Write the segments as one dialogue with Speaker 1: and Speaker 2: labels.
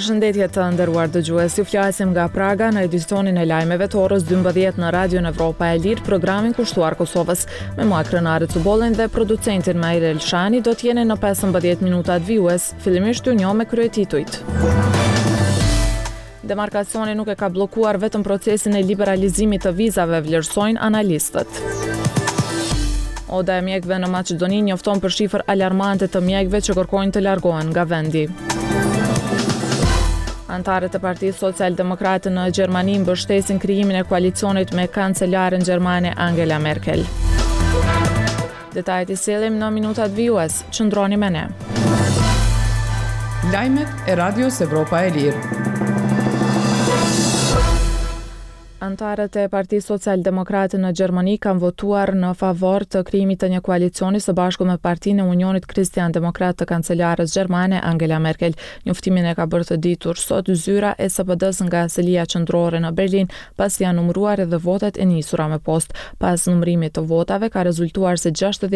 Speaker 1: Përshëndetje të nderuar dëgjues, ju flasim nga Praga në edicionin e lajmeve të orës 12 në Radion Evropa e Lirë, programin kushtuar Kosovës. Me mua Krenare Cubollin dhe producentin Maire Elshani do t'jeni në 15 minutat vijues, fillimisht ju njoh me kryetitujt. Demarkacioni nuk e ka bllokuar vetëm procesin e liberalizimit të vizave, vlerësojnë analistët. Oda e mjekëve në Maqedoni njofton për shifër alarmante të mjekëve që kërkojnë të largohen nga vendi. Antarët e Partisë Social-Demokrate në Gjermani mbështesin krijimin e koalicionit me kancelaren gjermane Angela Merkel. Detajet I sillim në minutat vijues. Qëndroni me ne.
Speaker 2: Lajmet e Radios Evropa e Lirë.
Speaker 1: Antarët e Partisë Social-Demokrate në Gjermani kanë votuar në favor të krijimit të një koalicioni së bashku me Partinë e Unionit Kristian-Demokrat të kancelarës gjermane Angela Merkel. Njoftimin e ka bërë të ditur sot zyra e SPD-s nga selia qendrore në Berlin, pasi janë numëruar edhe votat e nisura me post. Pas numërimit të votave ka rezultuar se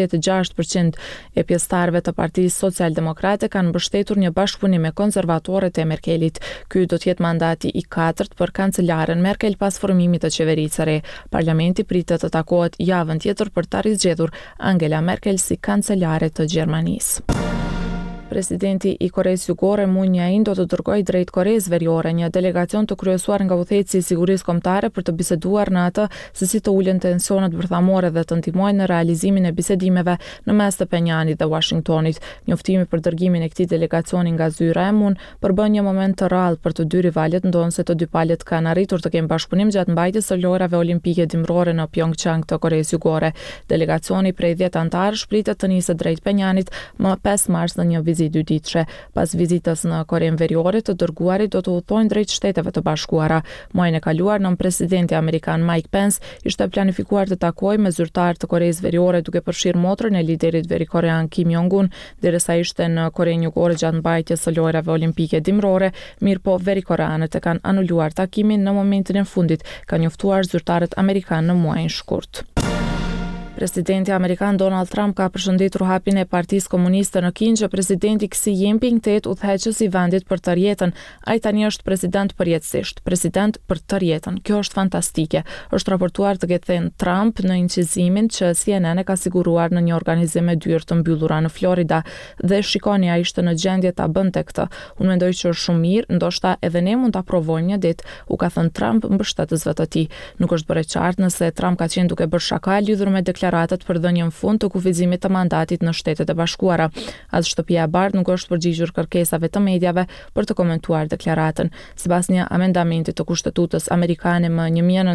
Speaker 1: 66% e pjesëtarëve të Partisë Social-Demokrate kanë mbështetur një bashkëpunim me konservatorët e Merkelit. Ky do të jetë mandati I 4 për kancelaren Merkel pas formimit të qeverisë së re. Parlamenti pritet të takohet javën tjetër për ta rizgjedhur Angela Merkel si kancelare të Gjermanisë. Presidenti I Koresë Jugore Moon Jae-in do të dërgojë drejt Koresë Veriore një delegacion të kryesuar nga udhëheqësi I sigurisë kombëtare për të biseduar në atë se si të ulen tensionet bërthamore dhe të ndihmojnë në realizimin e bisedimeve në mes të Penjanit dhe Washingtonit. Njoftimi për dërgimin e këtij delegacioni nga zyra e Moon përbën një moment të rrallë për të dy rivalet, ndonse të dy palët kanë arritur të kenë bashkëpunim gjatë mbajtjes së lojrave olimpike dimrore në Pyeongchang të Koresë Jugore. Delegacioni prej 10 antarësh pritet të nisë drejt Penjanit më 5 mars në një vizitë 2 ditëshe. Pas vizitës në Korenë Veriore, të dërguarit do të udhtojnë drejt Shteteve të Bashkuara. Muajin e kaluar, nën presidenti amerikan Mike Pence ishte planifikuar të takojë me zyrtar të Koresë Veriore duke përfshirë motrën e liderit verikorean Kim Jong-un, derisa ishte në Korenë Jugore gjatë mbajtjes së lojrave olimpike dimrore, mirëpo verikoreanët e kanë anuluar takimin në momentin e fundit, ka njoftuar zyrtarët amerikanë në muajin shkurt. Presidenti amerikan Donald Trump ka përshëndetur hapjen e Partisë Komuniste në Kinë që presidenti Xi Jinping të jetë udhëheqës I vendit për tërë jetën. Ai tani është president përjetësisht, president për tërë jetën. Kjo është fantastike, është raportuar të ketë thënë Trump në incizimin që CNN e ka siguruar në një organizim me dyer të mbyllura në Florida. Dhe shikoni, ai ishte në gjendje ta bënte këtë. Unë mendoj që është shumë mirë, ndoshta edhe ne mund ta provojmë një ditë, u ka thënë Trump mbështetësve të tij. Nuk është bërë qartë nëse Trump ka qenë duke bërë shaka lidhur me deklaratat për dhënien fund të kufizimit të mandatit në Shtetet e Bashkuara. As Shtëpia e Bardhë nuk është përgjigjur kërkesave të mediave për të komentuar deklaratën. Sipas një amendamenti të Kushtetutës amerikane më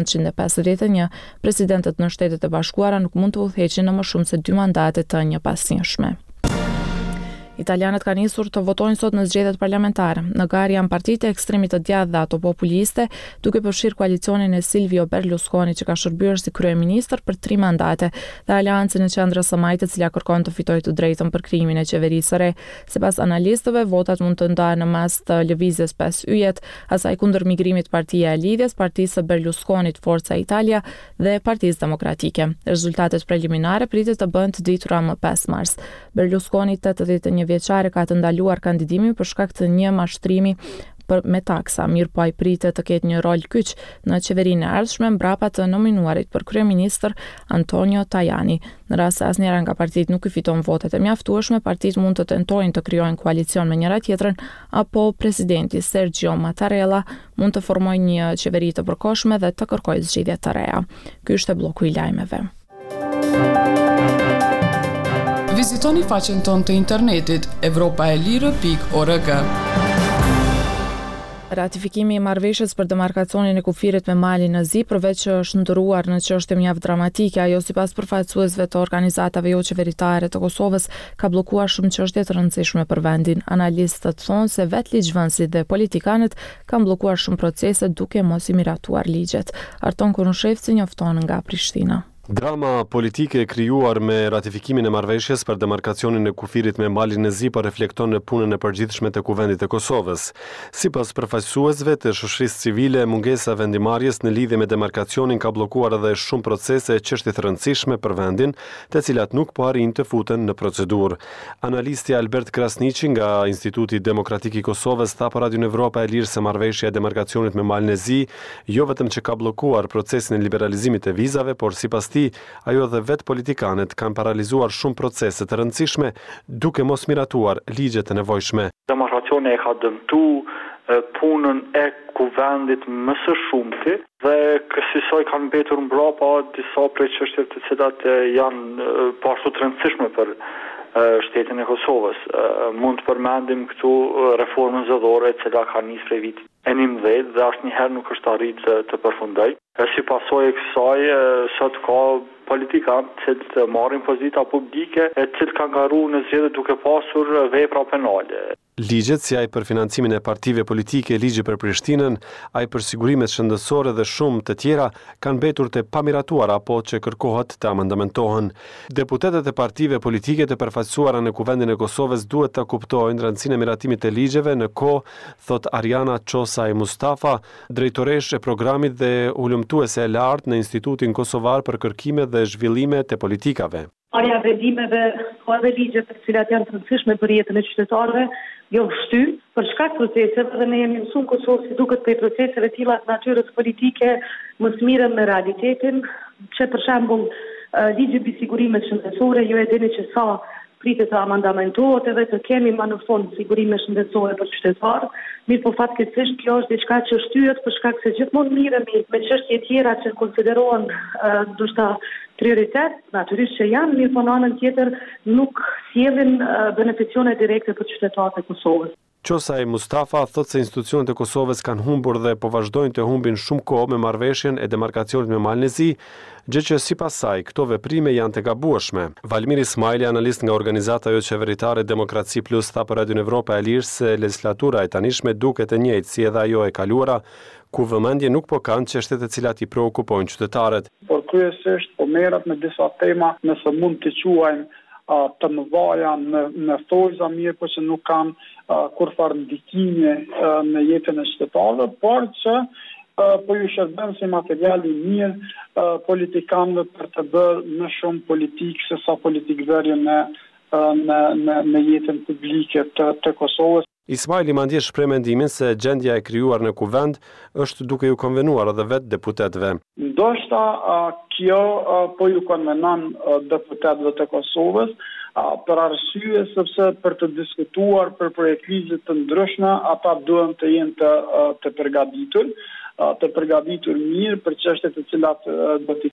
Speaker 1: 1951, presidentët në Shtetet e Bashkuara nuk mund të udhëheqin në më shumë se 2 mandate të njëpasnjëshme. Italianët kanë nisur të votojnë sot në zgjedhjet parlamentare. Në garë janë partitë e ekstremit të djathtë dhe ato populiste, duke përfshirë koalicionin e Silvio Berlusconi që ka shërbyer si kryeministër për 3 mandate, dhe aleancën e qendrës së majtë, e cila kërkon të fitojë të drejtën për krijimin e qeverisë së re. Sipas analistëve, votat mund të ndahen në mes të lëvizjes 5 yjet, asaj kundër migrimit Partia e Lidhjes, Partisë së Berlusconit Forza Italia dhe Partisë Demokratike. Rezultatet preliminare pritet të bëhen të ditura më 5 mars. Berlusconi 81 vjeçare ka të ndaluar kandidimin për shkak të një mashtrimi me taksa, mirë po ai pritet të ketë një rol kyç në qeverinë e ardhshme mbrapa të nominuarit për kryeministër Antonio Tajani. Në rast se asnjëra nga partitë nuk I fiton votat e mjaftueshme, partitë mund të tentojnë të krijojnë koalicion me njëra tjetrën, apo presidenti Sergio Mattarella mund të formojë një qeveri të përkohshme dhe të kërkojë zgjedhje të reja. Ky është bloku I lajmeve.
Speaker 2: Vizitoni faqen tonë të internetit europaelire.org.
Speaker 1: Ratifikimi I marrëveshjes për demarkacionin e kufirit me Malin në Zi, përveç që është ndëruar në çështje mjaft dramatike, ajo sipas përfaqësuesve të organizatave jo qeveritare të Kosovës ka bllokuar shumë çështje të rëndësishme për vendin. Analistët thonë se vetë ligjvënësit dhe politikanët kanë bllokuar shumë procese duke mos I miratuar ligjet. Arton Kunushevci njofton nga Prishtina.
Speaker 3: Drama politike e krijuar me ratifikimin e marrëveshjes për demarkacionin e kufirit me Malin e Zi po reflekton në punën e përgjithshme të Kuvendit të Kosovës. Sipas përfaqësuesve të shoqërisë civile, mungesa e vendimarrjes në lidhje me demarkacionin ka bllokuar edhe shumë procese e çështje të rëndësishme për vendin, të cilat nuk po arrin të futen në procedurë. Analisti Albert Krasniqi nga Instituti Demokratik i Kosovës tha për Radio Evropa e Lirë se marrëveshja e demarkacionit me Malin e Zi jo vetëm që ka bllokuar procesin e liberalizimit të vizave, por sipas ajo dhe vetë politikanët kanë paralizuar shumë procese të rëndësishme duke mos miratuar ligjet e nevojshme.
Speaker 4: Demarkacioni e ka dëmtu punën e Kuvendit më së shumti dhe kësaj kanë mbetur mbrapa disa prej çështjeve të cilat janë pashtu të rëndësishme për shtetin e Kosovës. Mund të përmendim këtu reformën zgjedhore e cila ka nisur prej vitit 2011 dhe asnjëherë nuk është arritur të përfundojë. Si pasojë e kësaj, sot ka politikanë që marrin pozita publike e që kanë garuar në zgjedhje duke pasur vepra penale.
Speaker 3: Ligjet si ai për financimin e partive politike, ligji për Prishtinën, ai për sigurimet shëndetësore dhe shumë të tjera kanë mbetur të pamiratuara apo që kërkohet të amendamentohen. Deputetët e partive politike të përfaqësuara në Kuvendin e Kosovës duhet të kuptojnë rëndësinë e miratimit të ligjeve në kohë, thot Ariana Qosaj Mustafa, drejtoresh e programit dhe ulëmtuese e lartë në Institutin Kosovar për kërkime dhe zhvillime të politikave.
Speaker 5: Marrja e vendimeve ka edhe ligje të cilat janë të rëndësishme për jetën e qytetarëve, jo shty, për shkak proceseve dhe ne jemi mësuar në Kosovë si duket për proceseve të tilla të natyrës politike, mos mirën me realitetin, që për shembull ligji mbi sigurimet shëndetësore, ju e dini që sa pritet të amendamentohet edhe të kemi më në fond sigurime shëndetësore për qytetarët. Mirë po fatkeqësisht kjo është diçka që shtyhet për shkak se gjithmonë mirëmi me çështje tjera që konsiderohen ndoshta prioritet, natyrisht që janë, mirë po në anën tjetër nuk sjellin beneficione direkte për qytetarët e Kosovës.
Speaker 3: Qosaj Mustafa thot se institucionet e Kosovës kanë humbur dhe po vazhdojnë të humbin shumë kohë me marrëveshjen e demarkacionit me Malin e Zi, gjë që sipas saj këto veprime janë të gabueshme. Valmir Ismaili, analist nga organizata jo qeveritare Demokraci Plus, tha për Radio Evropa e Lirë se legjislatura e tanishme duket e njëjtë si edhe ajo e kaluara, ku vëmendje nuk po kanë çështjet e cilat I preokupojnë qytetarët.
Speaker 6: Por kryesisht po merret me disa tema, nëse mund të quajmë të mëdha në thojza mirë, por që nuk kanë kurfar ndikime në jetën e qytetarëve, por që po ju shërben si material I mirë politikanëve për të bërë më shumë politikë se sa politikëvërje në jetën publike të Kosovës.
Speaker 3: Ismaili mandje shpreh mendimin se gjendja e krijuar në Kuvend është duke ju konvenuar edhe vetë deputetëve.
Speaker 6: Ndoshta kjo po ju konvenon deputetëve të Kosovës për arsye sepse për të diskutuar për projektligje të ndryshme ata duhen të jenë të përgatitur mirë për çështjet të cilat do t'i